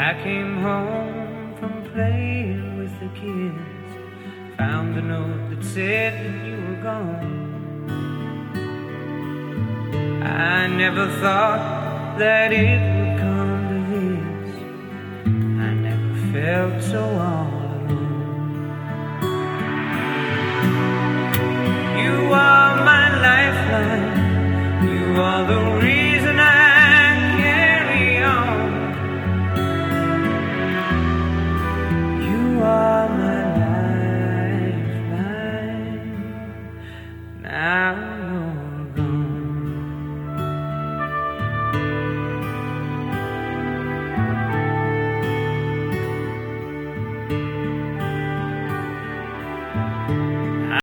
I came home from playing with the kids, found a note that said that you were gone. I never thought that it would come to this. I never felt so all alone. You are my lifeline. You are the reason I carry on. You are my lifeline. Now you're gone.